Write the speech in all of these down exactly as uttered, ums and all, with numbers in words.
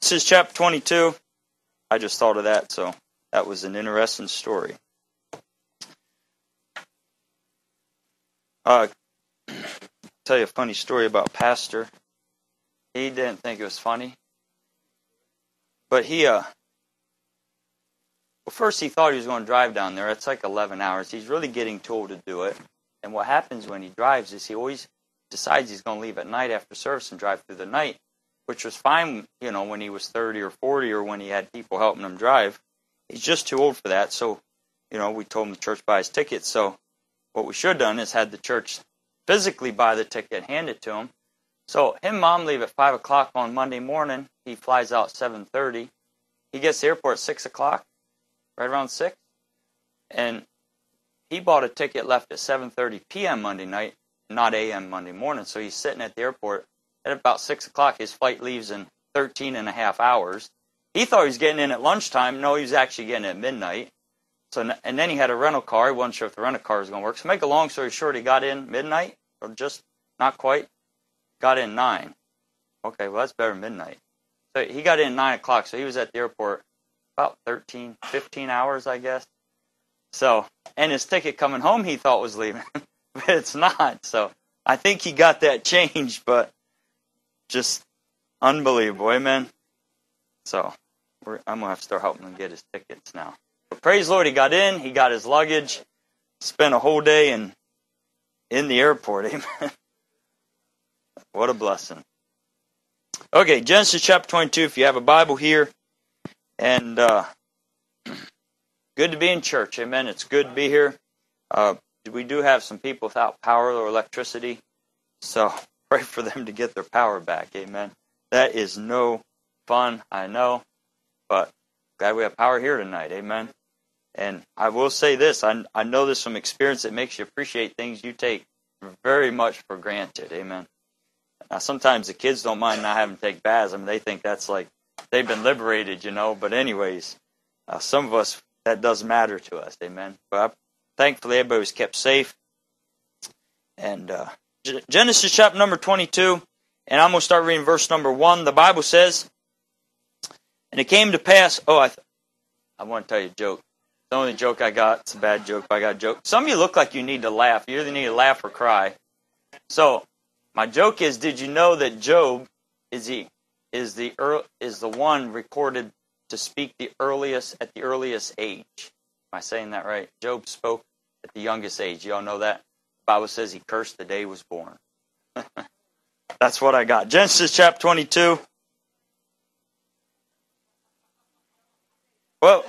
Genesis chapter twenty-two. I just thought of that, so that was an interesting story. Uh, I'll tell you a funny story about Pastor. He didn't think it was funny. But he, uh, well, first he thought he was going to drive down there. It's like eleven hours. He's really getting too old to do it. And what happens when he drives is he always decides he's going to leave at night after service and drive through the night, which was fine, you know, when he was thirty or forty or when he had people helping him drive. He's just too old for that. So, you know, we told him the church buy his ticket. So what we should have done is had the church physically buy the ticket, hand it to him. So him and Mom leave at five o'clock on Monday morning. He flies out at seven thirty. He gets to the airport at six o'clock, right around six. And he bought a ticket, left at seven thirty p.m. Monday night, not a m Monday morning. So he's sitting at the airport at about six o'clock. His flight leaves in thirteen and a half hours. He thought he was getting in at lunchtime. No, he was actually getting in at midnight. So, and then he had a rental car. He wasn't sure if the rental car was going to work. So make a long story short, he got in midnight, or just not quite. Got in nine. Okay, well, that's better than midnight. So he got in nine o'clock, so he was at the airport about thirteen, fifteen hours, I guess. So, and his ticket coming home he thought was leaving, but it's not. So I think he got that changed, but just unbelievable, amen? So we're, I'm going to have to start helping him get his tickets now. But praise the Lord, he got in, he got his luggage, spent a whole day in, in the airport, amen? What a blessing. Okay, Genesis chapter twenty-two, if you have a Bible here. And uh, good to be in church, amen. It's good to be here. Uh, we do have some people without power or electricity. So pray for them to get their power back, amen. That is no fun, I know. But glad we have power here tonight, amen. And I will say this, I, I know this from experience, it makes you appreciate things you take very much for granted, amen. Now, sometimes the kids don't mind not having to take baths. I mean, they think that's like they've been liberated, you know. But anyways, uh, some of us, that does matter to us, amen. But thankfully, everybody was kept safe. And uh, Genesis chapter number twenty-two, and I'm going to start reading verse number one. The Bible says, and it came to pass, oh, I th- I want to tell you a joke. The only joke I got, it's a bad joke, but I got a joke. Some of you look like you need to laugh. You either need to laugh or cry. So, my joke is, did you know that Job is the is the is the one recorded to speak the earliest at the earliest age? Am I saying that right? Job spoke at the youngest age. You all know that? The Bible says he cursed the day he was born. That's what I got. Genesis chapter twenty-two. Well,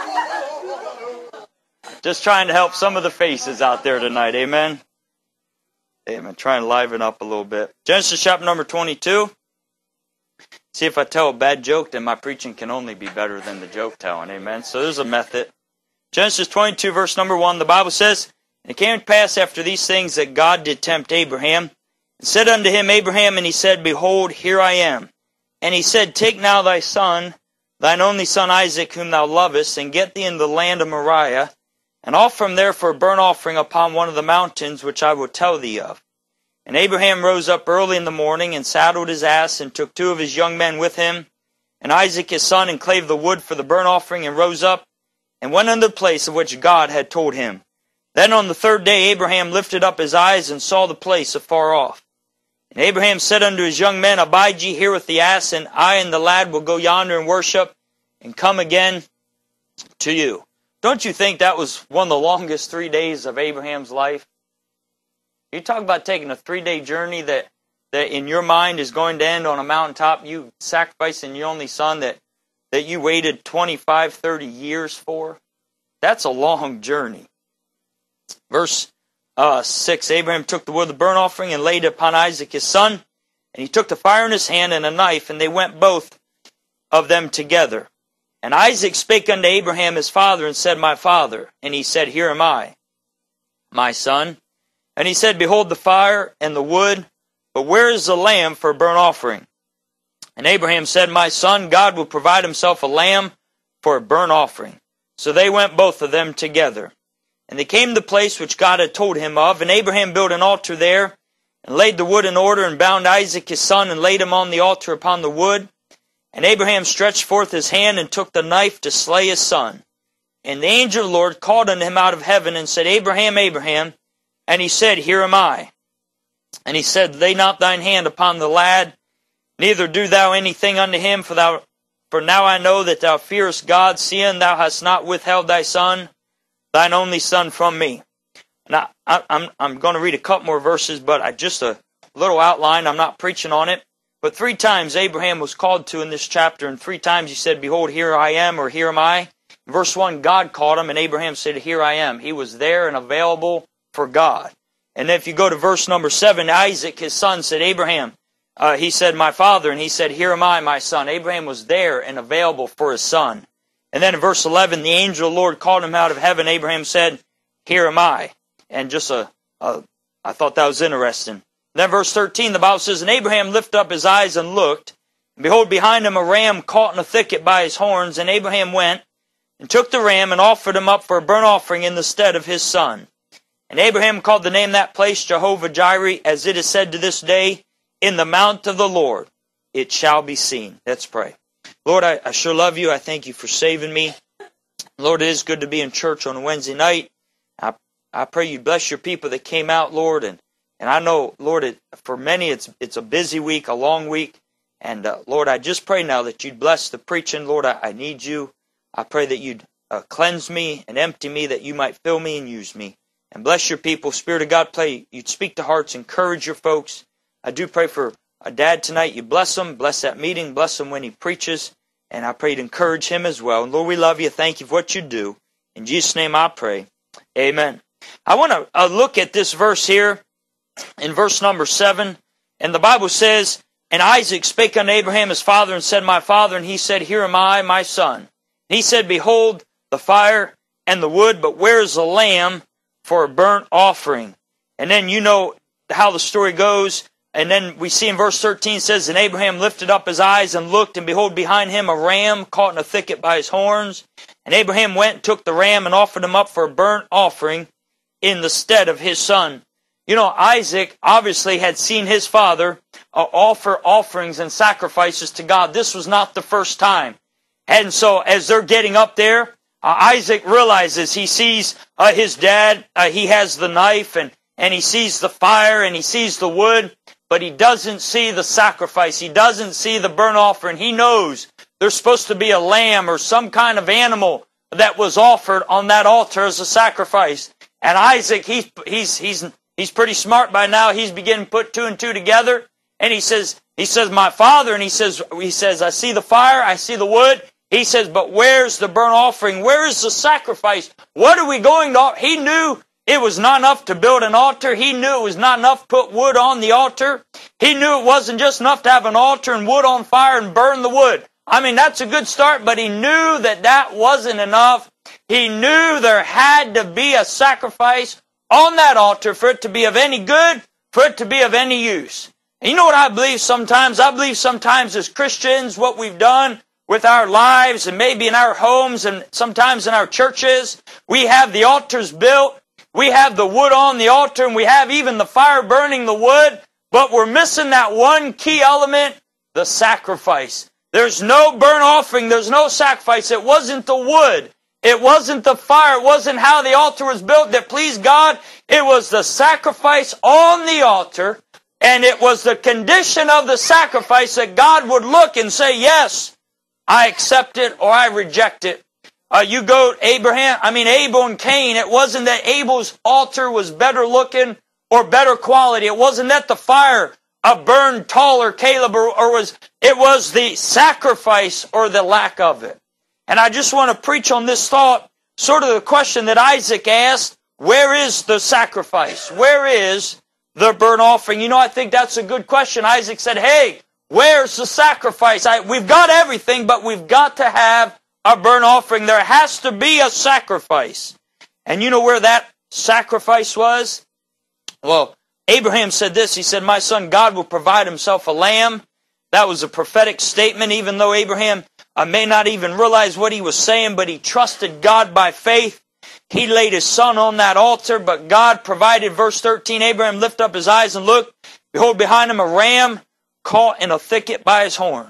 you, just trying to help some of the faces out there tonight. Amen. Amen. Trying to liven up a little bit. Genesis chapter number twenty-two. See, if I tell a bad joke, then my preaching can only be better than the joke telling. Amen. So there's a method. Genesis twenty-two, verse number one. The Bible says, and it came to pass after these things that God did tempt Abraham, and said unto him, Abraham, and he said, Behold, here I am. And he said, Take now thy son, thine only son Isaac, whom thou lovest, and get thee into the land of Moriah, and off from there for a burnt offering upon one of the mountains, which I will tell thee of. And Abraham rose up early in the morning, and saddled his ass, and took two of his young men with him, and Isaac his son, and clave the wood for the burnt offering, and rose up, and went unto the place of which God had told him. Then on the third day Abraham lifted up his eyes, and saw the place afar off. And Abraham said unto his young men, Abide ye here with the ass, and I and the lad will go yonder and worship, and come again to you. Don't you think that was one of the longest three days of Abraham's life? You talk about taking a three-day journey that, that in your mind is going to end on a mountaintop, you sacrificing your only son that, that you waited twenty-five, thirty years for. That's a long journey. Verse uh, six, Abraham took the wood of the burnt offering and laid it upon Isaac his son, and he took the fire in his hand and a knife, and they went both of them together. And Isaac spake unto Abraham his father, and said, My father. And he said, Here am I, my son. And he said, Behold the fire and the wood, but where is the lamb for a burnt offering? And Abraham said, My son, God will provide himself a lamb for a burnt offering. So they went both of them together. And they came to the place which God had told him of, and Abraham built an altar there, and laid the wood in order, and bound Isaac his son, and laid him on the altar upon the wood. And Abraham stretched forth his hand and took the knife to slay his son. And the angel of the Lord called unto him out of heaven and said, Abraham, Abraham. And he said, Here am I. And he said, Lay not thine hand upon the lad, neither do thou anything unto him, for thou, for now I know that thou fearest God, seeing thou hast not withheld thy son, thine only son, from me. Now, I, I'm, I'm going to read a couple more verses, but I just a little outline. I'm not preaching on it. But three times Abraham was called to in this chapter, and three times he said, Behold, here I am, or here am I. In verse one, God called him, and Abraham said, Here I am. He was there and available for God. And if you go to verse number seven, Isaac, his son, said, Abraham, uh, he said, My father, and he said, Here am I, my son. Abraham was there and available for his son. And then in verse eleven, the angel of the Lord called him out of heaven. Abraham said, Here am I. And just a, a I thought that was interesting. Then verse thirteen, the Bible says, And Abraham lifted up his eyes and looked, and behold, behind him a ram caught in a thicket by his horns. And Abraham went and took the ram and offered him up for a burnt offering in the stead of his son. And Abraham called the name of that place Jehovah Jireh, as it is said to this day, In the mount of the Lord it shall be seen. Let's pray. Lord, I, I sure love you. I thank you for saving me. Lord, it is good to be in church on a Wednesday night. I, I pray you bless your people that came out, Lord, and And I know, Lord, it, for many it's it's a busy week, a long week. And uh, Lord, I just pray now that you'd bless the preaching. Lord, I, I need you. I pray that you'd uh, cleanse me and empty me, that you might fill me and use me. And bless your people. Spirit of God, pray you'd speak to hearts, encourage your folks. I do pray for a dad tonight. You bless him, bless that meeting, bless him when he preaches. And I pray to encourage him as well. And Lord, we love you. Thank you for what you do. In Jesus' name I pray. Amen. I want to uh, look at this verse here. In verse number seven, and the Bible says, And Isaac spake unto Abraham his father, and said, My father, and he said, Here am I, my son. And he said, Behold, the fire and the wood, but where is the lamb for a burnt offering? And then you know how the story goes. And then we see in verse thirteen says, And Abraham lifted up his eyes and looked, and behold, behind him a ram caught in a thicket by his horns. And Abraham went and took the ram and offered him up for a burnt offering in the stead of his son. You know, Isaac obviously had seen his father uh, offer offerings and sacrifices to God. This was not the first time. And so as they're getting up there, uh, Isaac realizes he sees uh, his dad, uh, he has the knife, and, and he sees the fire, and he sees the wood, but he doesn't see the sacrifice. He doesn't see the burnt offering. He knows there's supposed to be a lamb or some kind of animal that was offered on that altar as a sacrifice. And Isaac, he's, he's, he's, He's pretty smart by now. He's beginning to put two and two together. And he says, he says, my father, and he says, he says, I see the fire, I see the wood. He says, but where's the burnt offering? Where is the sacrifice? What are we going to? He knew it was not enough to build an altar. He knew it was not enough to put wood on the altar. He knew it wasn't just enough to have an altar and wood on fire and burn the wood. I mean, that's a good start, but he knew that that wasn't enough. He knew there had to be a sacrifice on that altar for it to be of any good, for it to be of any use. And you know what I believe sometimes? I believe sometimes as Christians, what we've done with our lives and maybe in our homes and sometimes in our churches, we have the altars built, we have the wood on the altar, and we have even the fire burning the wood, but we're missing that one key element, the sacrifice. There's no burnt offering, there's no sacrifice. It wasn't the wood. It wasn't the fire. It wasn't how the altar was built that pleased God. It was the sacrifice on the altar. And it was the condition of the sacrifice that God would look and say, yes, I accept it or I reject it. Uh, you go Abraham, I mean Abel and Cain. It wasn't that Abel's altar was better looking or better quality. It wasn't that the fire uh, burned taller, Caleb, or, or was, it was the sacrifice or the lack of it. And I just want to preach on this thought, sort of the question that Isaac asked, where is the sacrifice? Where is the burnt offering? You know, I think that's a good question. Isaac said, hey, where's the sacrifice? I, we've got everything, but we've got to have a burnt offering. There has to be a sacrifice. And you know where that sacrifice was? Well, Abraham said this. He said, my son, God will provide himself a lamb. That was a prophetic statement, even though Abraham I may not even realize what he was saying, but he trusted God by faith. He laid his son on that altar, but God provided. Verse thirteen, Abraham lifted up his eyes and looked. Behold, behind him a ram caught in a thicket by his horns.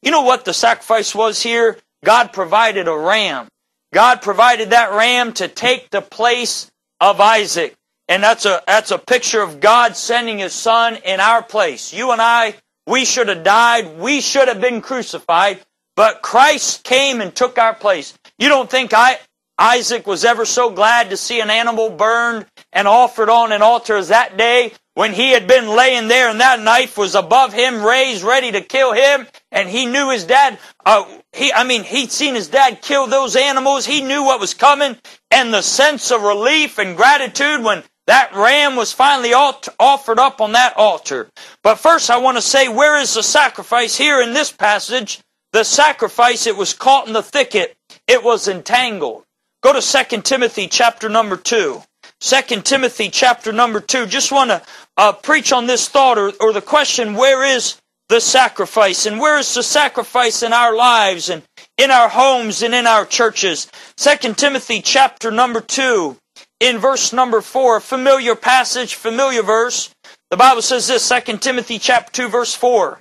You know what the sacrifice was here? God provided a ram. God provided that ram to take the place of Isaac. And that's a, that's a picture of God sending His Son in our place. You and I, we should have died. We should have been crucified. But Christ came and took our place. You don't think I, Isaac was ever so glad to see an animal burned and offered on an altar as that day when he had been laying there and that knife was above him, raised, ready to kill him, and he knew his dad, uh, he, I mean, he'd seen his dad kill those animals. He knew what was coming, and the sense of relief and gratitude when that ram was finally offered up on that altar. But first I want to say, where is the sacrifice here in this passage? The sacrifice, it was caught in the thicket. It was entangled. Go to Second Timothy chapter number two. Second Timothy chapter number two. Just want to uh, preach on this thought or, or the question, where is the sacrifice? And where is the sacrifice in our lives and in our homes and in our churches? Second Timothy chapter number two, in verse number four, familiar passage, familiar verse. The Bible says this, Second Timothy chapter two, verse four.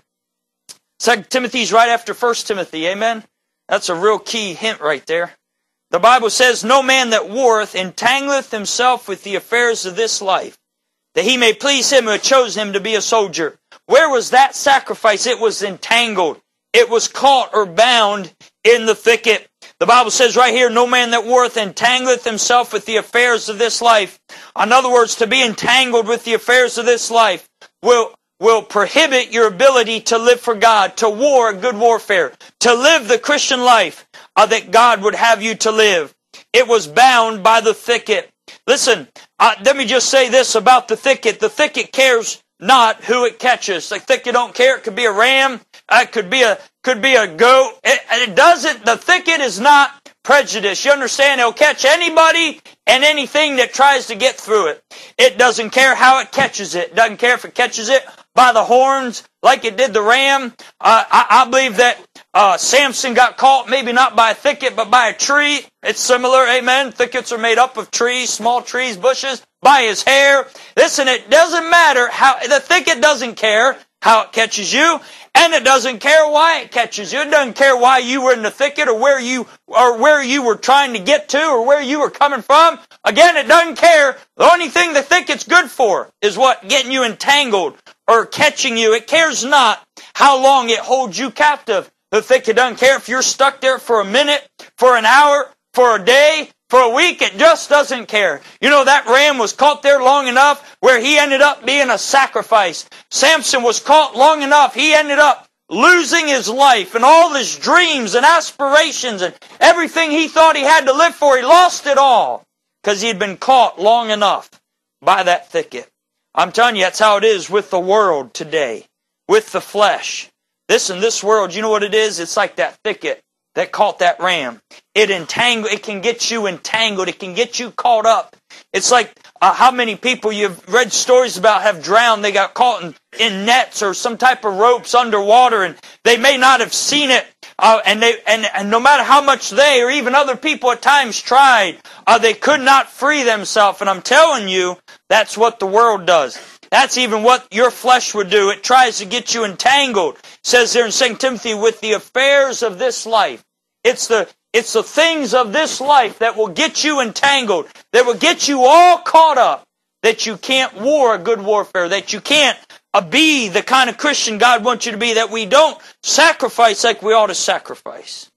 Second Timothy's right after First Timothy, amen? That's a real key hint right there. The Bible says, no man that warreth entangleth himself with the affairs of this life, that he may please him who hath chosen him to be a soldier. Where was that sacrifice? It was entangled. It was caught or bound in the thicket. The Bible says right here, no man that warreth entangleth himself with the affairs of this life. In other words, to be entangled with the affairs of this life will, will prohibit your ability to live for God, to war a good warfare, to live the Christian life uh, that God would have you to live. It was bound by the thicket. Listen, uh, let me just say this about the thicket. The thicket cares not who it catches. The thicket don't care. It could be a ram. It could be a could be a goat. It, it doesn't. The thicket is not prejudiced. You understand? It'll catch anybody and anything that tries to get through it. It doesn't care how it catches it. It doesn't care if it catches it by the horns like it did the ram. Uh, I, I believe that uh, Samson got caught maybe not by a thicket but by a tree. It's similar, amen. Thickets are made up of trees, small trees, bushes, by his hair. Listen, it doesn't matter how, the thicket doesn't care how it catches you, and it doesn't care why it catches you. It doesn't care why you were in the thicket or where you or where you were trying to get to or where you were coming from. Again, it doesn't care. The only thing the thicket's good for is what? Getting you entangled or catching you. It cares not how long it holds you captive. The thicket doesn't care if you're stuck there for a minute, for an hour, for a day, for a week. It just doesn't care. You know, that ram was caught there long enough where he ended up being a sacrifice. Samson was caught long enough. He ended up losing his life and all his dreams and aspirations and everything he thought he had to live for. He lost it all because he had been caught long enough by that thicket. I'm telling you, that's how it is with the world today, with the flesh. This in this world, you know what it is? It's like that thicket that caught that ram. It entangle. It can get you entangled. It can get you caught up. It's like uh, how many people you've read stories about have drowned. They got caught in, in nets or some type of ropes underwater, and they may not have seen it. Uh, and they and, and no matter how much they or even other people at times tried, uh, they could not free themselves. And I'm telling you, that's what the world does. That's even what your flesh would do. It tries to get you entangled. It says there in Second Timothy, with the affairs of this life. It's the, it's the things of this life that will get you entangled, that will get you all caught up, that you can't war a good warfare, that you can't uh, be the kind of Christian God wants you to be, that we don't sacrifice like we ought to sacrifice.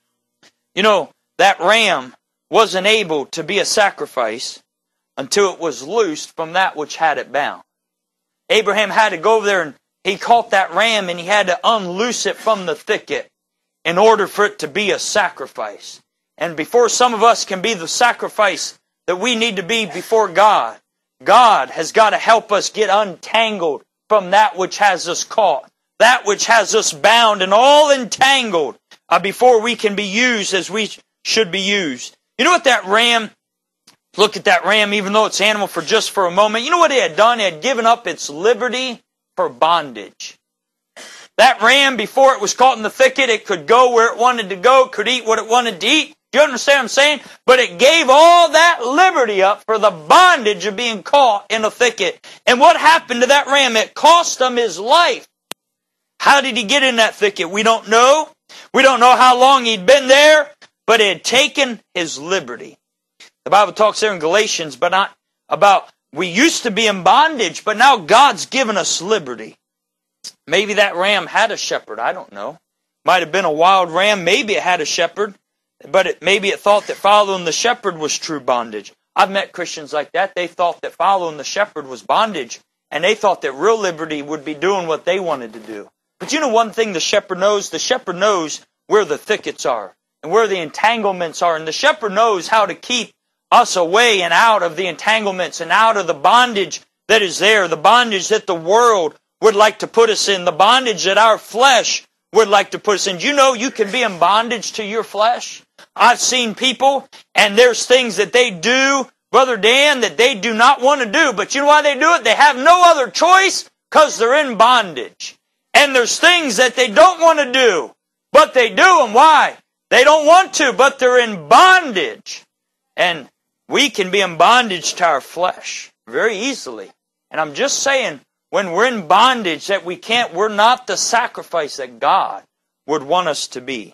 You know, that ram wasn't able to be a sacrifice until it was loosed from that which had it bound. Abraham had to go over there and he caught that ram and he had to unloose it from the thicket in order for it to be a sacrifice. And before some of us can be the sacrifice that we need to be before God, God has got to help us get untangled from that which has us caught, that which has us bound and all entangled uh, before we can be used as we should be used. You know what that ram... Look at that ram, even though it's animal for just for a moment. You know what it had done? It had given up its liberty for bondage. That ram, before it was caught in the thicket, it could go where it wanted to go, could eat what it wanted to eat. Do you understand what I'm saying? But it gave all that liberty up for the bondage of being caught in a thicket. And what happened to that ram? It cost him his life. How did he get in that thicket? We don't know. We don't know how long he'd been there, but he had taken his liberty. The Bible talks there in Galatians, but not about we used to be in bondage, but now God's given us liberty. Maybe that ram had a shepherd. I don't know. Might have been a wild ram. Maybe it had a shepherd, but it, maybe it thought that following the shepherd was true bondage. I've met Christians like that. They thought that following the shepherd was bondage, and they thought that real liberty would be doing what they wanted to do. But you know one thing the shepherd knows? The shepherd knows where the thickets are and where the entanglements are. And the shepherd knows how to keep us away and out of the entanglements and out of the bondage that is there. The bondage that the world would like to put us in. The bondage that our flesh would like to put us in. You know you can be in bondage to your flesh. I've seen people, and there's things that they do, Brother Dan, that they do not want to do. But you know why they do it? They have no other choice because they're in bondage. And there's things that they don't want to do, but they do them. Why? They don't want to, but they're in bondage. And we can be in bondage to our flesh very easily. And I'm just saying, when we're in bondage, that we can't, we're not the sacrifice that God would want us to be.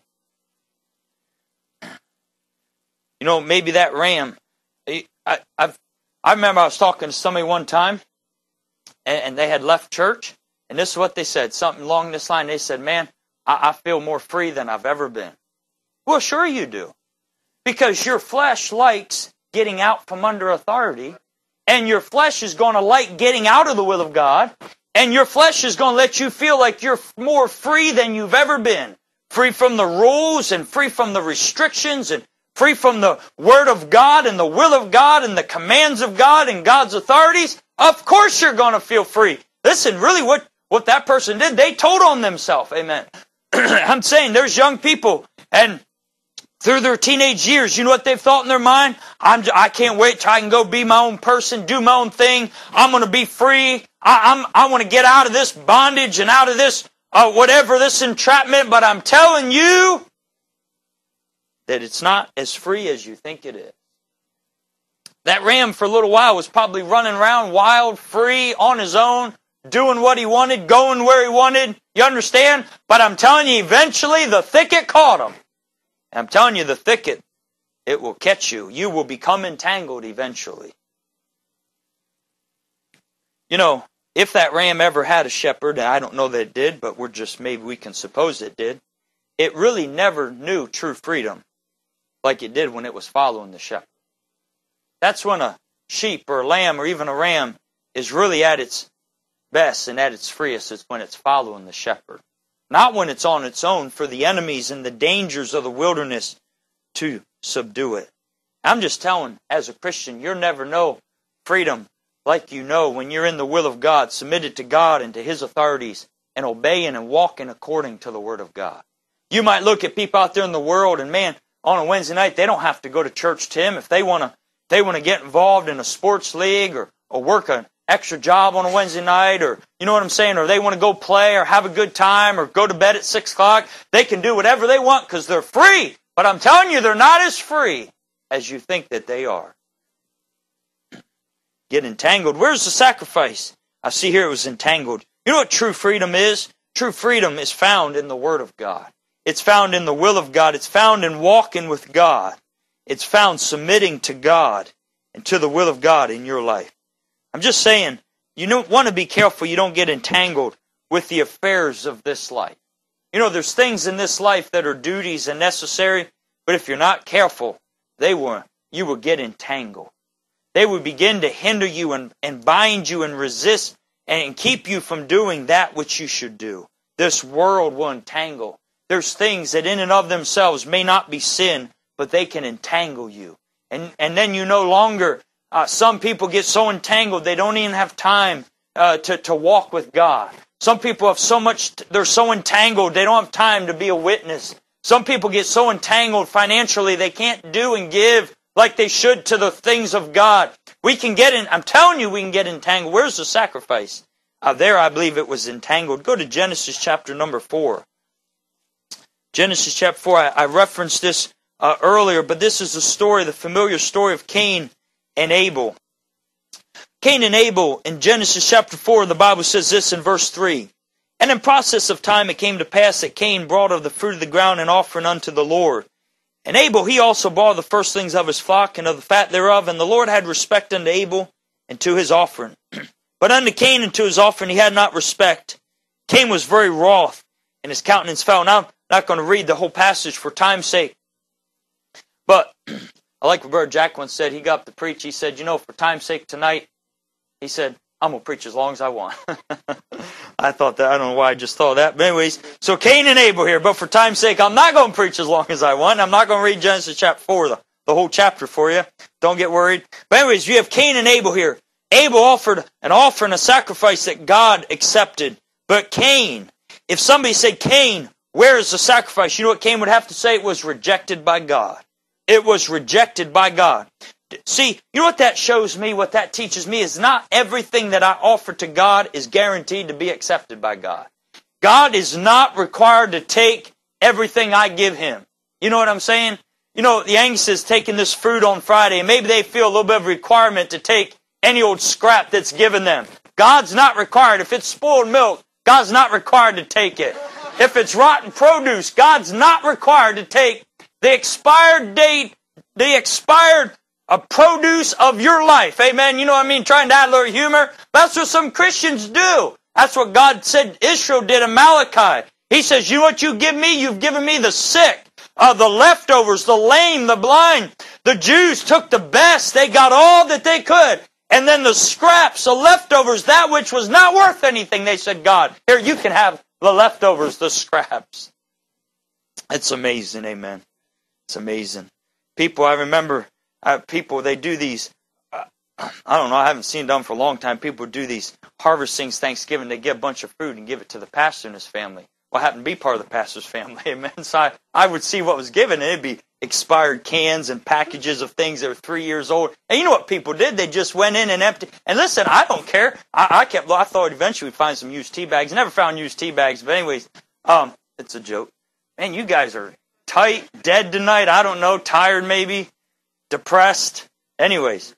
You know, maybe that ram, I, I've, I remember I was talking to somebody one time, and, and they had left church, and this is what they said, something along this line. They said, man, I, I feel more free than I've ever been. Well, sure you do. Because your flesh likes getting out from under authority, and your flesh is going to like getting out of the will of God, and your flesh is going to let you feel like you're more free than you've ever been. Free from the rules, and free from the restrictions, and free from the Word of God, and the will of God, and the commands of God, and God's authorities. Of course you're going to feel free. Listen, really what, what that person did, they told on themselves. Amen. I'm saying there's young people, and through their teenage years, you know what they've thought in their mind? I'm, I can't wait till I can go be my own person, do my own thing. I'm going to be free. I, I'm, I want to get out of this bondage and out of this, uh, whatever, this entrapment. But I'm telling you that it's not as free as you think it is. That ram for a little while was probably running around wild, free, on his own, doing what he wanted, going where he wanted. You understand? But I'm telling you, eventually the thicket caught him. I'm telling you, the thicket, it will catch you. You will become entangled eventually. You know, if that ram ever had a shepherd, and I don't know that it did, but we're just, maybe we can suppose it did, it really never knew true freedom like it did when it was following the shepherd. That's when a sheep or a lamb or even a ram is really at its best and at its freest. It's when it's following the shepherd. Not when it's on its own for the enemies and the dangers of the wilderness to subdue it. I'm just telling, as a Christian, you'll never know freedom like you know when you're in the will of God, submitted to God and to His authorities, and obeying and walking according to the Word of God. You might look at people out there in the world, and man, on a Wednesday night, they don't have to go to church, Tim. If they want to they want to get involved in a sports league or, or work an extra job on a Wednesday night, or you know what I'm saying, or they want to go play or have a good time or go to bed at six o'clock, they can do whatever they want because they're free. But I'm telling you, they're not as free as you think that they are. Get entangled. Where's the sacrifice? I see here it was entangled. You know what true freedom is? True freedom is found in the Word of God. It's found in the will of God. It's found in walking with God. It's found submitting to God and to the will of God in your life. I'm just saying, you don't want to be careful you don't get entangled with the affairs of this life. You know, there's things in this life that are duties and necessary, but if you're not careful, they will, you will get entangled. They will begin to hinder you and, and bind you and resist and keep you from doing that which you should do. This world will entangle. There's things that in and of themselves may not be sin, but they can entangle you. And, and then you no longer, uh, some people get so entangled they don't even have time uh, to, to walk with God. Some people have so much, they're so entangled they don't have time to be a witness. Some people get so entangled financially they can't do and give like they should to the things of God. We can get in, I'm telling you we can get entangled. Where's the sacrifice? Uh, there I believe it was entangled. Go to Genesis chapter number four. Genesis chapter four, I, I referenced this uh, earlier, but this is the story, the familiar story of Cain and Abel. Cain and Abel, in Genesis chapter four, the Bible says this in verse three. And in process of time it came to pass that Cain brought of the fruit of the ground an offering unto the Lord. And Abel he also brought the firstlings of his flock and of the fat thereof. And the Lord had respect unto Abel and to his offering. But unto Cain and to his offering he had not respect. Cain was very wroth, and his countenance fell. Now, I'm not going to read the whole passage for time's sake. But I like what Brother Jack once said. He got up to preach. He said, you know, for time's sake tonight, he said, I'm going to preach as long as I want. I thought that. I don't know why I just thought that. But anyways, so Cain and Abel here. But for time's sake, I'm not going to preach as long as I want. I'm not going to read Genesis chapter four, the, the whole chapter for you. Don't get worried. But anyways, you have Cain and Abel here. Abel offered an offering, a sacrifice that God accepted. But Cain, if somebody said, Cain, where is the sacrifice? You know what Cain would have to say? It was rejected by God. It was rejected by God. See, you know what that shows me, what that teaches me, is not everything that I offer to God is guaranteed to be accepted by God. God is not required to take everything I give Him. You know what I'm saying? You know, the Angus is taking this fruit on Friday, and maybe they feel a little bit of requirement to take any old scrap that's given them. God's not required. If it's spoiled milk, God's not required to take it. If it's rotten produce, God's not required to take the expired date, the expired uh, produce of your life. Amen. You know what I mean? Trying to add a little humor. That's what some Christians do. That's what God said Israel did in Malachi. He says, you know what you give me? You've given me the sick, uh, the leftovers, the lame, the blind. The Jews took the best. They got all that they could. And then the scraps, the leftovers, that which was not worth anything, they said, God, here, you can have the leftovers, the scraps. It's amazing, amen. It's amazing. People, I remember, uh, people, they do these, uh, I don't know, I haven't seen it done for a long time. People do these harvest things, Thanksgiving, they get a bunch of fruit and give it to the pastor and his family. Well, I happen to be part of the pastor's family, amen. So I, I would see what was given, and it'd be expired cans and packages of things that are three years old. And you know what people did? They just went in and emptied. And listen, I don't care. I, I kept. I thought eventually we'd find some used tea bags. Never found used tea bags. But anyways, um, it's a joke. Man, you guys are tight, dead tonight. I don't know, tired maybe, depressed. Anyways,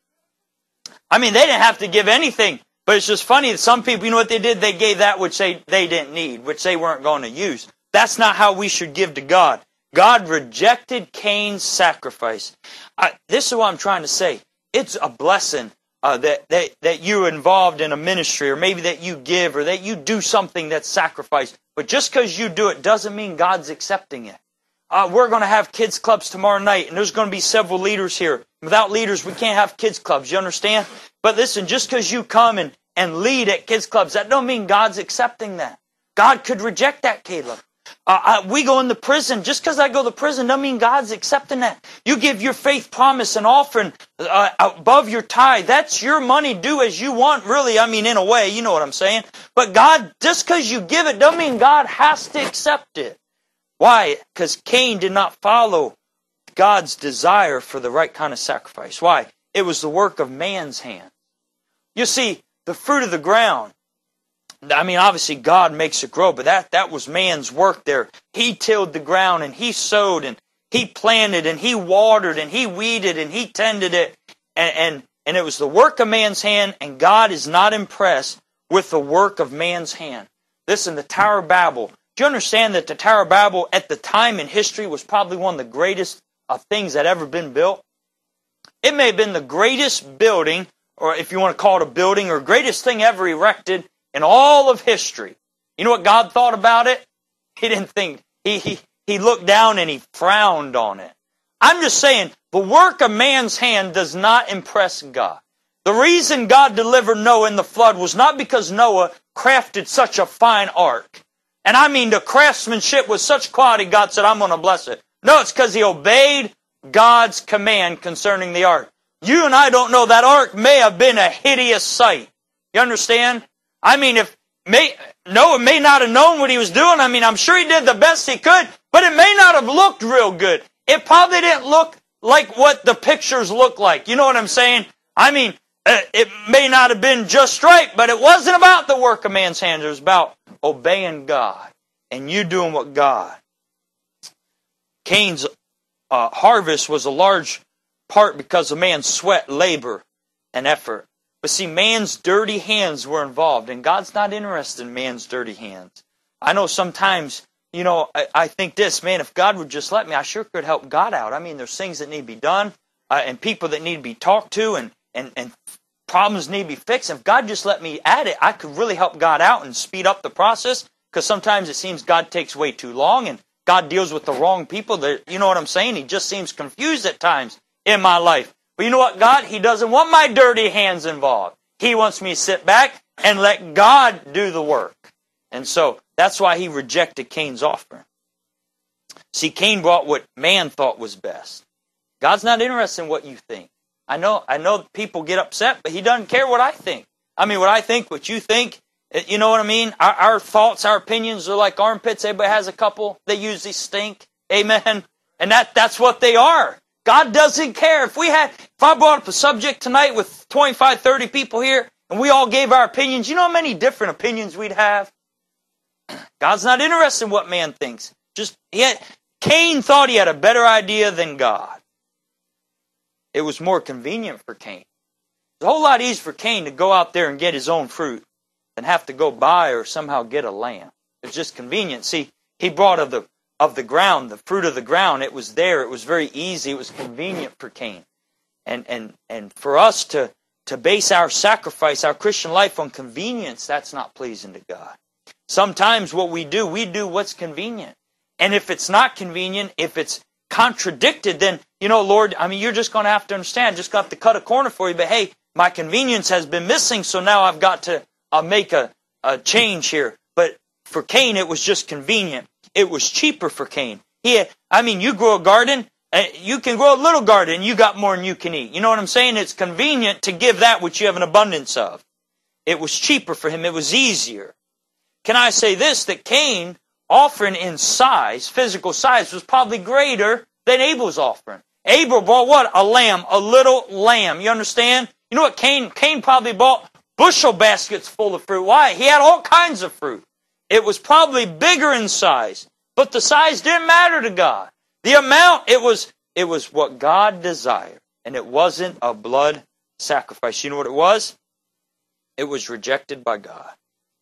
I mean, they didn't have to give anything. But it's just funny that some people, you know what they did? They gave that which they, they didn't need, which they weren't going to use. That's not how we should give to God. God rejected Cain's sacrifice. I, this is what I'm trying to say. It's a blessing uh, that, that, that you're involved in a ministry, or maybe that you give, or that you do something that's sacrificed. But just because you do it doesn't mean God's accepting it. Uh, we're going to have kids clubs tomorrow night, and there's going to be several leaders here. Without leaders, we can't have kids clubs. You understand? But listen, just because you come and, and lead at kids clubs, that don't mean God's accepting that. God could reject that, Caleb. Uh, I, we go into prison. Just because I go to prison doesn't mean God's accepting that. You give your faith promise and offering uh, above your tithe. That's your money. Do as you want, really. I mean, in a way, you know what I'm saying. But God, just because you give it doesn't mean God has to accept it. Why? Because Cain did not follow God's desire for the right kind of sacrifice. Why? It was the work of man's hand. You see, the fruit of the ground, I mean, obviously God makes it grow, but that, that was man's work there. He tilled the ground, and he sowed, and he planted, and he watered, and he weeded, and he tended it. And, and, and it was the work of man's hand, and God is not impressed with the work of man's hand. Listen, the Tower of Babel. Do you understand that the Tower of Babel at the time in history was probably one of the greatest of things that ever been built? It may have been the greatest building, or if you want to call it a building, or greatest thing ever erected in all of history. You know what God thought about it? He didn't think. He, he, he looked down and he frowned on it. I'm just saying, the work of man's hand does not impress God. The reason God delivered Noah in the flood was not because Noah crafted such a fine ark. And I mean the craftsmanship was such quality, God said, I'm going to bless it. No, it's because he obeyed God's command concerning the ark. You and I don't know, that ark may have been a hideous sight. You understand? I mean, if may, Noah may not have known what he was doing. I mean, I'm sure he did the best he could, but it may not have looked real good. It probably didn't look like what the pictures look like. You know what I'm saying? I mean, uh, it may not have been just right, but it wasn't about the work of man's hands. It was about obeying God and you doing what God. Cain's uh, harvest was a large part because of man's sweat, labor, and effort. But see, man's dirty hands were involved, and God's not interested in man's dirty hands. I know sometimes, you know, I, I think this, man, if God would just let me, I sure could help God out. I mean, there's things that need to be done, uh, and people that need to be talked to, and, and, and problems need to be fixed. If God just let me at it, I could really help God out and speed up the process, because sometimes it seems God takes way too long, and God deals with the wrong people. That, you know what I'm saying? He just seems confused at times in my life. But you know what, God? He doesn't want my dirty hands involved. He wants me to sit back and let God do the work. And so that's why he rejected Cain's offering. See, Cain brought what man thought was best. God's not interested in what you think. I know, I know people get upset, but he doesn't care what I think. I mean, what I think, what you think, you know what I mean? Our, our thoughts, our opinions are like armpits. Everybody has a couple. They usually stink. Amen. And that, that's what they are. God doesn't care. If we had, if I brought up a subject tonight with twenty-five, thirty people here, and we all gave our opinions, you know how many different opinions we'd have? God's not interested in what man thinks. Just, he had, Cain thought he had a better idea than God. It was more convenient for Cain. It's a whole lot easier for Cain to go out there and get his own fruit than have to go buy or somehow get a lamb. It's just convenient. See, he brought of the of the ground, the fruit of the ground. It was there. It was very easy. It was convenient for Cain. And and and for us to, to base our sacrifice, our Christian life on convenience, that's not pleasing to God. Sometimes what we do, we do what's convenient. And if it's not convenient, if it's contradicted, then, you know, Lord, I mean, you're just going to have to understand, just got to cut a corner for you. But hey, my convenience has been missing, so now I've got to uh, make a, a change here. But for Cain, it was just convenient. It was cheaper for Cain. He had, I mean, you grow a garden, uh, you can grow a little garden, and you got more than you can eat. You know what I'm saying? It's convenient to give that which you have an abundance of. It was cheaper for him. It was easier. Can I say this, that Cain offering in size, physical size, was probably greater than Abel's offering. Abel bought what? A lamb, a little lamb. You understand? You know what Cain, Cain probably bought? Bushel baskets full of fruit. Why? He had all kinds of fruit. It was probably bigger in size, but the size didn't matter to God. The amount, it was, it was what God desired, and it wasn't a blood sacrifice. You know what it was? It was rejected by God.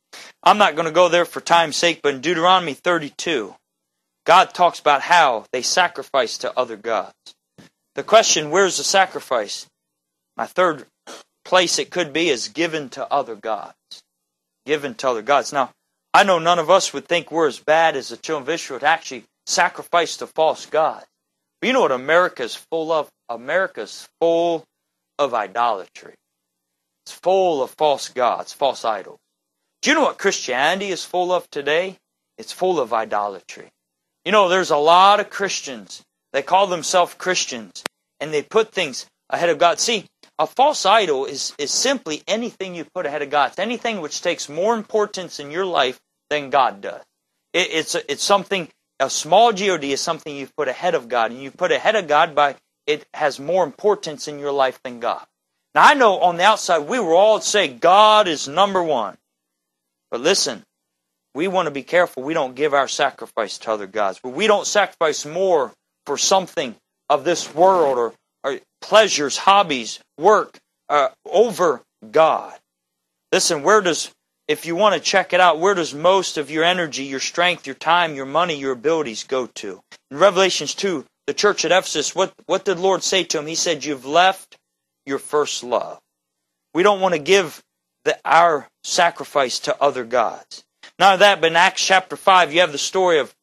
I'm not going to go there for time's sake, but in Deuteronomy thirty-two, God talks about how they sacrifice to other gods. The question, where's the sacrifice? My third place it could be is given to other gods. Given to other gods. Now, I know none of us would think we're as bad as the children of Israel to actually sacrifice to false gods. But you know what America's full of? America's full of idolatry. It's full of false gods, false idols. Do you know what Christianity is full of today? It's full of idolatry. You know, there's a lot of Christians, they call themselves Christians, and they put things ahead of God. See, a false idol is, is simply anything you put ahead of God. It's anything which takes more importance in your life than God does. It, it's, it's something, a small God is something you've put ahead of God, and you put ahead of God by it has more importance in your life than God. Now, I know on the outside we will all say God is number one. But listen, we want to be careful we don't give our sacrifice to other gods. But we don't sacrifice more for something of this world or, or pleasures, hobbies, work uh, over God. Listen, where does, if you want to check it out, where does most of your energy, your strength, your time, your money, your abilities go to? In Revelations two, the church at Ephesus, what, what did the Lord say to him? He said, you've left your first love. We don't want to give the, our sacrifice to other gods. Not only that, but in Acts chapter five, you have the story of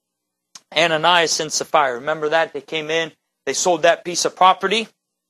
Ananias and Sapphira. Remember that? They came in, they sold that piece of property,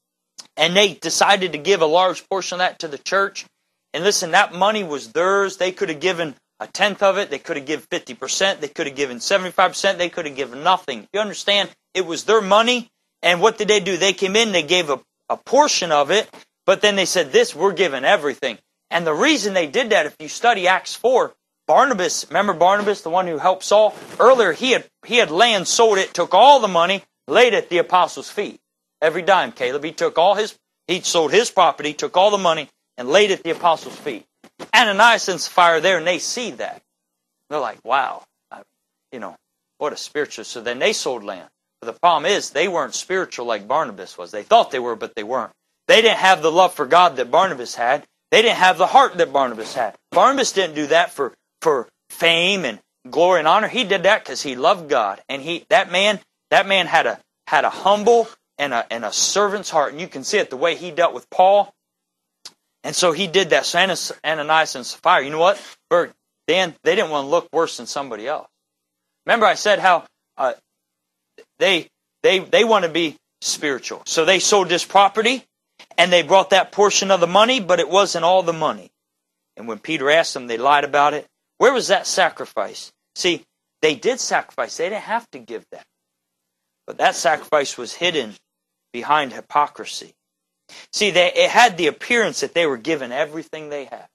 and they decided to give a large portion of that to the church. And listen, that money was theirs. They could have given a tenth of it. They could have given fifty percent. They could have given seventy-five percent. They could have given nothing. You understand? It was their money. And what did they do? They came in, they gave a, a portion of it, but then they said, this, we're giving everything. And the reason they did that, if you study Acts four, Barnabas, remember Barnabas, the one who helped Saul? Earlier, he had he had land, sold it, took all the money, laid it at the apostles' feet. Every dime, Caleb. He took all his, he sold his property, took all the money, and laid it at the apostles' feet. Ananias and Sapphira there, and they see that. They're like, wow, I, you know, what a spiritual. So then they sold land. But the problem is, they weren't spiritual like Barnabas was. They thought they were, but they weren't. They didn't have the love for God that Barnabas had. They didn't have the heart that Barnabas had. Barnabas didn't do that for, for fame and, glory and honor. He did that because he loved God. And he that man, that man had a had a humble and a and a servant's heart. And you can see it the way he dealt with Paul. And so he did that. So Ananias and Sapphira, you know what? Bert, Dan, they didn't want to look worse than somebody else. Remember I said how uh, they they they want to be spiritual. So they sold this property and they brought that portion of the money, but it wasn't all the money. And when Peter asked them, they lied about it. Where was that sacrifice? See, they did sacrifice. They didn't have to give that. But that sacrifice was hidden behind hypocrisy. See, they, it had the appearance that they were given everything they had.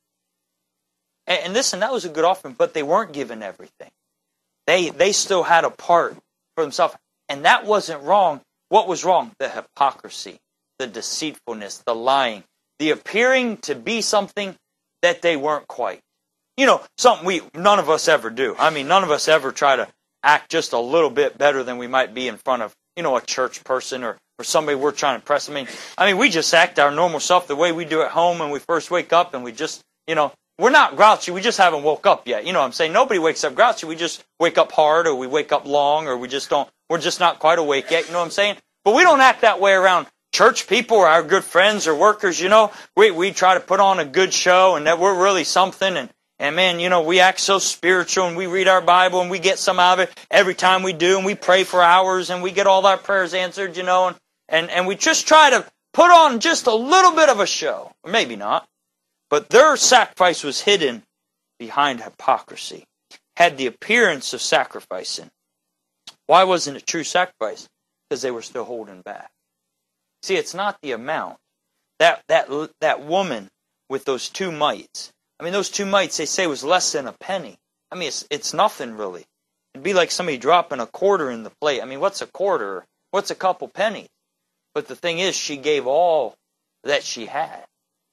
And, and listen, that was a good offering, but they weren't given everything. They, they still had a part for themselves. And that wasn't wrong. What was wrong? The hypocrisy, the deceitfulness, the lying, the appearing to be something that they weren't quite. You know, something we none of us ever do. I mean, none of us ever try to act just a little bit better than we might be in front of, you know, a church person or, or somebody we're trying to impress. I mean, I mean, we just act our normal self the way we do at home when we first wake up, and we just, you know, we're not grouchy. We just haven't woke up yet. You know what I'm saying? Nobody wakes up grouchy. We just wake up hard, or we wake up long, or we just don't, we're just not quite awake yet. You know what I'm saying? But we don't act that way around church people or our good friends or workers. You know, we, we try to put on a good show and that we're really something. And, and man, you know, we act so spiritual and we read our Bible and we get some out of it every time we do. And we pray for hours and we get all our prayers answered, you know, and, and, and we just try to put on just a little bit of a show. Or maybe not. But their sacrifice was hidden behind hypocrisy. Had the appearance of sacrificing. Why wasn't it true sacrifice? Because they were still holding back. See, it's not the amount. That that that woman with those two mites. I mean, those two mites, they say, was less than a penny. I mean, it's it's nothing really. It'd be like somebody dropping a quarter in the plate. I mean, what's a quarter? What's a couple pennies? But the thing is, she gave all that she had.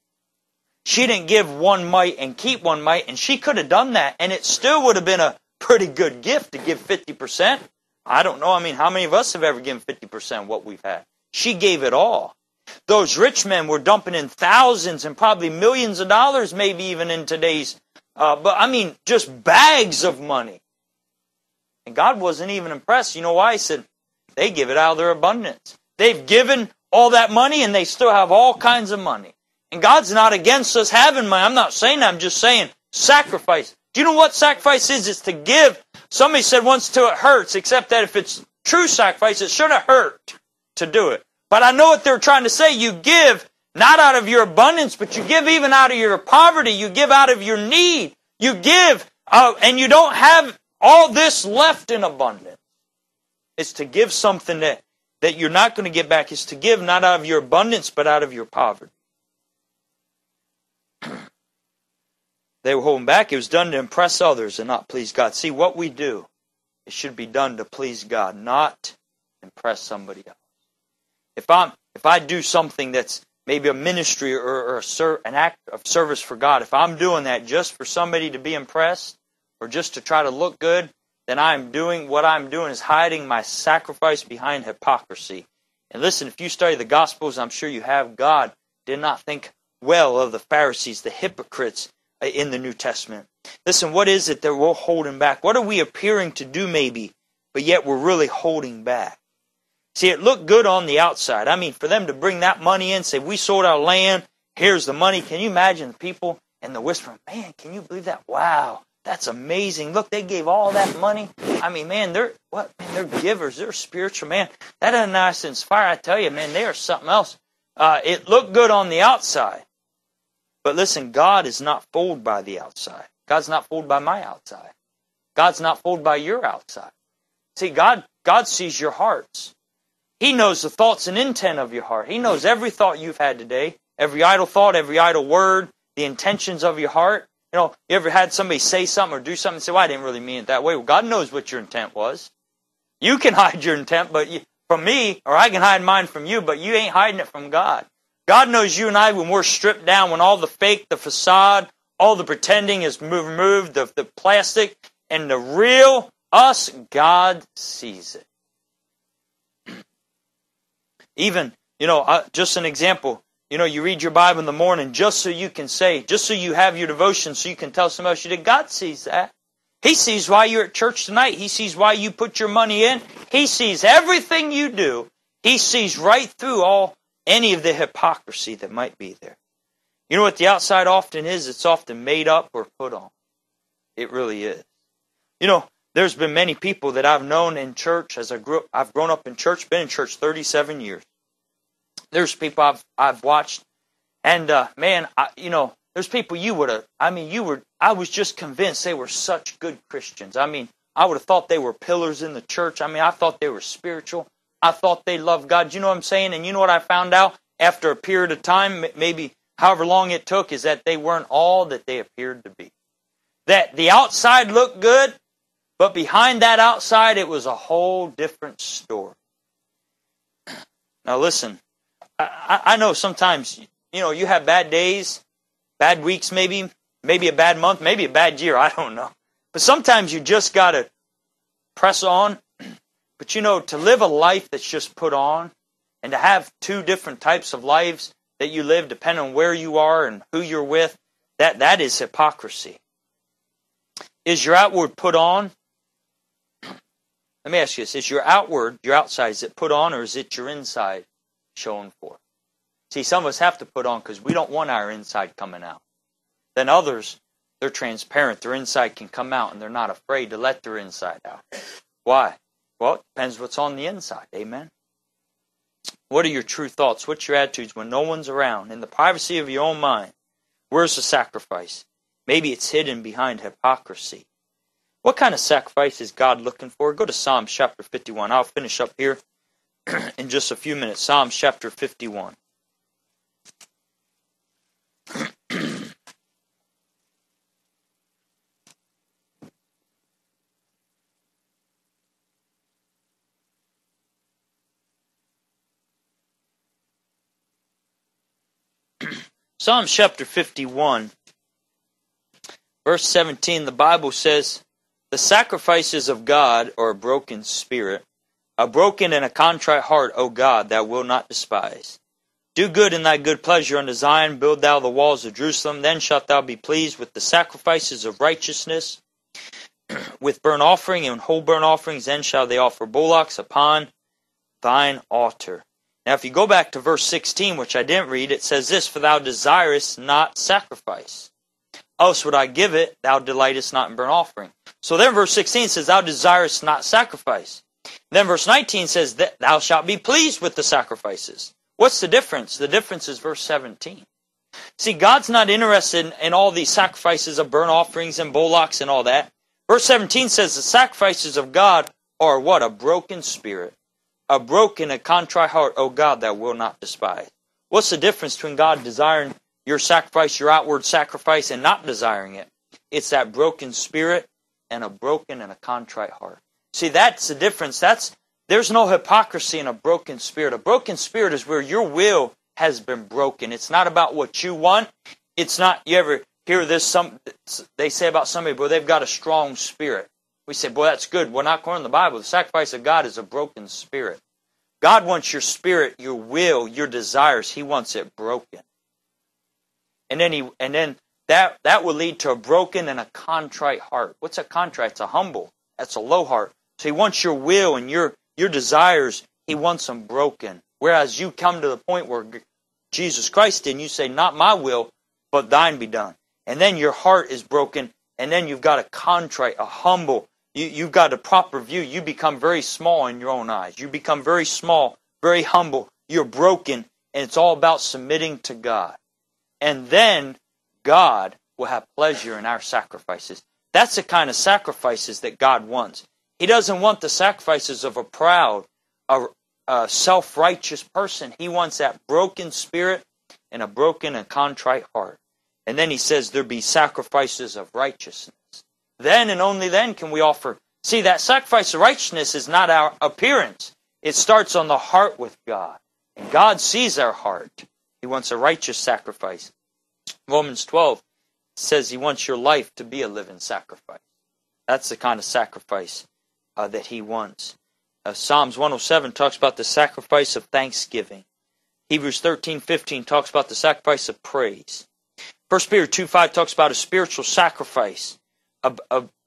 She didn't give one mite and keep one mite, and she could have done that, and it still would have been a pretty good gift to give fifty percent. I don't know. I mean, how many of us have ever given fifty percent of what we've had? She gave it all. Those rich men were dumping in thousands and probably millions of dollars, maybe even in today's, uh, but I mean, just bags of money. And God wasn't even impressed. You know why? He said, they give it out of their abundance. They've given all that money and they still have all kinds of money. And God's not against us having money. I'm not saying that. I'm just saying sacrifice. Do you know what sacrifice is? It's to give. Somebody said once till it hurts, except that if it's true sacrifice, it shouldn't hurt to do it. But I know what they're trying to say. You give not out of your abundance, but you give even out of your poverty. You give out of your need. You give, uh, and you don't have all this left in abundance. It's to give something that, that you're not going to get back. It's to give not out of your abundance, but out of your poverty. They were holding back. It was done to impress others and not please God. See, what we do, it should be done to please God, not impress somebody else. If I'm, if I do something that's maybe a ministry or, or a ser, an act of service for God, if I'm doing that just for somebody to be impressed or just to try to look good, then I'm doing what I'm doing is hiding my sacrifice behind hypocrisy. And listen, if you study the Gospels, I'm sure you have. God did not think well of the Pharisees, the hypocrites in the New Testament. Listen, what is it that we're holding back? What are we appearing to do maybe, but yet we're really holding back? See, it looked good on the outside. I mean, for them to bring that money in, say, we sold our land, here's the money. Can you imagine the people and the whispering, man, can you believe that? Wow, that's amazing. Look, they gave all that money. I mean, man, they're what? Man, they're givers. They're spiritual, man. That Ananias and Sapphira, I tell you, man, they are something else. Uh, it looked good on the outside. But listen, God is not fooled by the outside. God's not fooled by my outside. God's not fooled by your outside. See, God, God sees your hearts. He knows the thoughts and intent of your heart. He knows every thought you've had today, every idle thought, every idle word, the intentions of your heart. You know, you ever had somebody say something or do something and say, well, I didn't really mean it that way. Well, God knows what your intent was. You can hide your intent but you, from me, or I can hide mine from you, but you ain't hiding it from God. God knows you and I when we're stripped down, when all the fake, the facade, all the pretending is removed, the, the plastic, and the real us, God sees it. Even, you know, uh, just an example, you know, you read your Bible in the morning just so you can say, just so you have your devotion, so you can tell somebody else you did. God sees that. He sees why you're at church tonight. He sees why you put your money in. He sees everything you do. He sees right through all any of the hypocrisy that might be there. You know what the outside often is? It's often made up or put on. It really is. You know, there's been many people that I've known in church as I grew up. I've grown up in church, been in church thirty-seven years. There's people I've I've watched, and uh, man, I, you know, there's people you would have. I mean, you were. I was just convinced they were such good Christians. I mean, I would have thought they were pillars in the church. I mean, I thought they were spiritual. I thought they loved God. You know what I'm saying? And you know what I found out after a period of time, maybe however long it took, is that they weren't all that they appeared to be. That the outside looked good, but behind that outside, it was a whole different story. Now listen, I, I know sometimes, you know, you have bad days, bad weeks maybe, maybe a bad month, maybe a bad year, I don't know. But sometimes you just got to press on. But you know, to live a life that's just put on, and to have two different types of lives that you live depending on where you are and who you're with, that, that is hypocrisy. Is your outward put on? Let me ask you this. Is your outward, your outside, is it put on, or is it your inside shown for? See, some of us have to put on because we don't want our inside coming out. Then others, they're transparent. Their inside can come out, and they're not afraid to let their inside out. Why? Well, it depends what's on the inside. Amen? What are your true thoughts? What's your attitudes when no one's around? In the privacy of your own mind, where's the sacrifice? Maybe it's hidden behind hypocrisy. What kind of sacrifice is God looking for? Go to Psalms chapter fifty-one. I'll finish up here in just a few minutes. Psalms chapter fifty-one. Psalms chapter fifty-one, verse seventeen, the Bible says, "The sacrifices of God are a broken spirit, a broken and a contrite heart, O God, thou wilt not despise. Do good in thy good pleasure unto Zion, build thou the walls of Jerusalem, then shalt thou be pleased with the sacrifices of righteousness, with burnt offering and whole burnt offerings, then shall they offer bullocks upon thine altar." Now if you go back to verse sixteen, which I didn't read, it says this, "For thou desirest not sacrifice, else would I give it, thou delightest not in burnt offering." So then verse sixteen says, "Thou desirest not sacrifice." Then verse nineteen says, that "Thou shalt be pleased with the sacrifices." What's the difference? The difference is verse seventeen. See, God's not interested in, in all these sacrifices of burnt offerings and bullocks and all that. Verse seventeen says the sacrifices of God are what? A broken spirit. A broken and contrite heart, O God, thou wilt not despise. What's the difference between God desiring your sacrifice, your outward sacrifice, and not desiring it? It's that broken spirit and a broken and a contrite heart. See, that's the difference. That's There's no hypocrisy in a broken spirit. A broken spirit is where your will has been broken. It's not about what you want. It's not, you ever hear this, some they say about somebody, boy, they've got a strong spirit. We say, boy, that's good. Well, not according to the Bible. The sacrifice of God is a broken spirit. God wants your spirit, your will, your desires. He wants it broken. And then he, and then that, that will lead to a broken and a contrite heart. What's a contrite? It's a humble. That's a low heart. So he wants your will and your, your desires, he wants them broken. Whereas you come to the point where Jesus Christ did, and you say, not my will, but thine be done. And then your heart is broken, and then you've got a contrite, a humble. You, you've got a proper view. You become very small in your own eyes. You become very small, very humble. You're broken, and it's all about submitting to God. And then God will have pleasure in our sacrifices. That's the kind of sacrifices that God wants. He doesn't want the sacrifices of a proud, a, a self-righteous person. He wants that broken spirit and a broken and contrite heart. And then he says there be sacrifices of righteousness. Then and only then can we offer. See, that sacrifice of righteousness is not our appearance. It starts on the heart with God. And God sees our heart. He wants a righteous sacrifice. Romans twelve says he wants your life to be a living sacrifice. That's the kind of sacrifice uh, that he wants. Uh, Psalms one oh seven talks about the sacrifice of thanksgiving. Hebrews thirteen fifteen talks about the sacrifice of praise. First Peter two five talks about a spiritual sacrifice. A, a,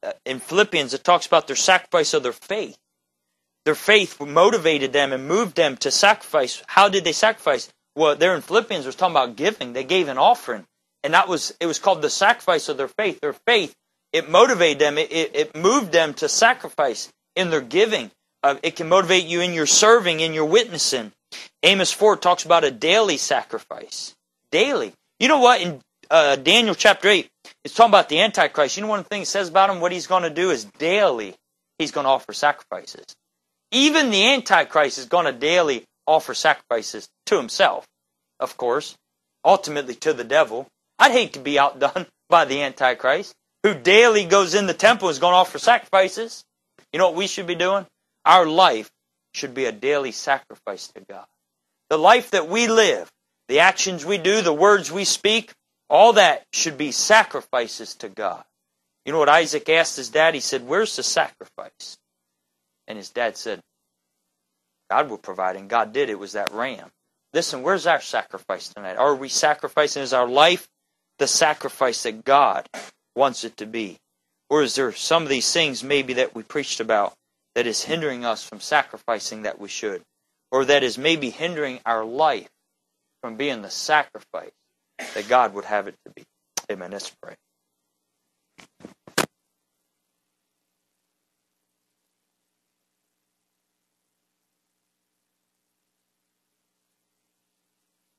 in Philippians, it talks about their sacrifice of their faith. Their faith motivated them and moved them to sacrifice. How did they sacrifice? Well, there in Philippians, it was talking about giving. They gave an offering. And that was, it was called the sacrifice of their faith. Their faith, it motivated them. It, it, it moved them to sacrifice in their giving. Uh, it can motivate you in your serving, in your witnessing. Amos four talks about a daily sacrifice. Daily. You know what? In uh, Daniel chapter eight, it's talking about the Antichrist. You know one of the things it says about him? What he's going to do is daily he's going to offer sacrifices. Even the Antichrist is going to daily offer sacrifices to himself, of course, ultimately to the devil. I'd hate to be outdone by the Antichrist, who daily goes in the temple and is going to offer sacrifices. You know what we should be doing? Our life should be a daily sacrifice to God. The life that we live, the actions we do, the words we speak, all that should be sacrifices to God. You know what Isaac asked his dad? He said, "Where's the sacrifice?" And his dad said, "God will provide." And God did. It was that ram. Listen, where's our sacrifice tonight? Are we sacrificing? Is our life the sacrifice that God wants it to be? Or is there some of these things maybe that we preached about that is hindering us from sacrificing that we should? Or that is maybe hindering our life from being the sacrifice that God would have it to be? Amen. Let's pray.